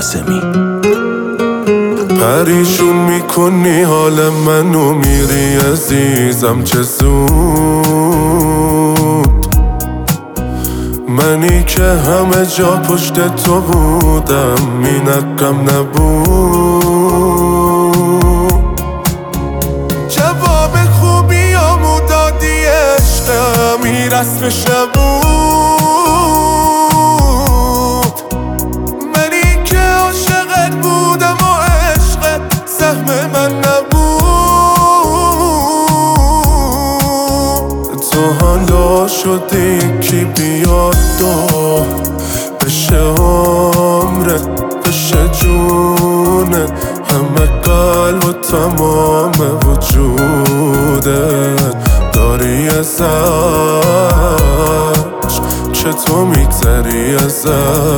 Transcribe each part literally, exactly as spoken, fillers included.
قاسمی. پریشون میکنی حال منو، میری عزیزم چه زود. منی که همه جا پشت تو بودم، مینکم نبود. جواب خوبی آمو دادی عشقم، این رسمش نبود. منی که عاشقت بودم و عشقت سهم من نبود. تو حالا شدی کی بیاد و بشه عمرت، بشه جونت، همه قلب و تمام وجودت. داری ازش چطور میگذری ازش؟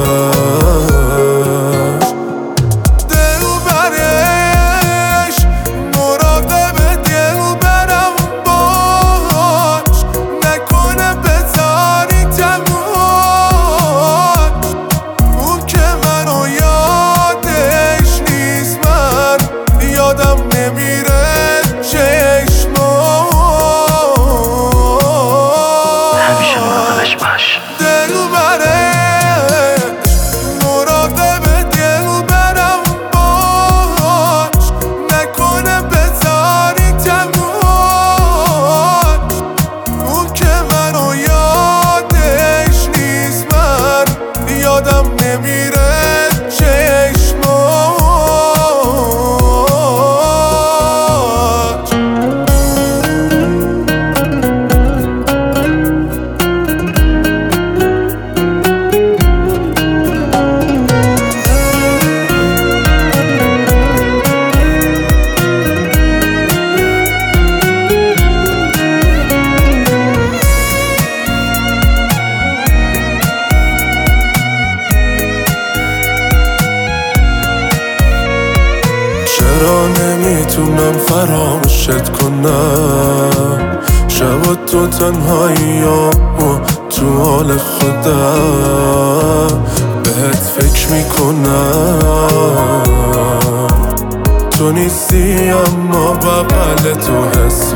چرا نمیتونم فراموشت کنم؟ شب تو تنهایی و تو حال خودم بهت فکر میکنم. تو نیستی اما بغل تو حس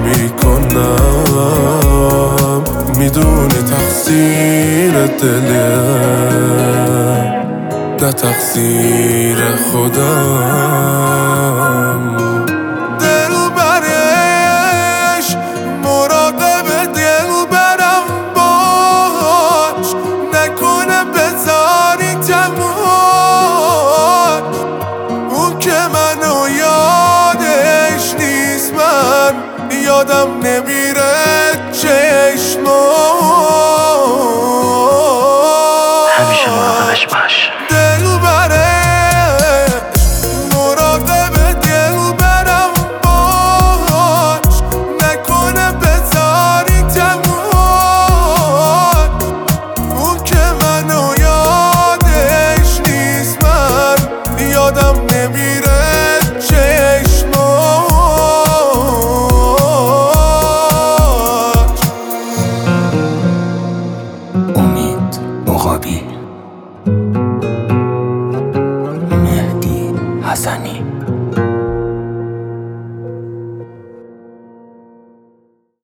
میکنم. میدونی تقصیر دله نه تقصیر خودم. دل برش مراقب دل برم باش، نکنه بذاری تنها. اون که منو یادش نیست من یادم نمیره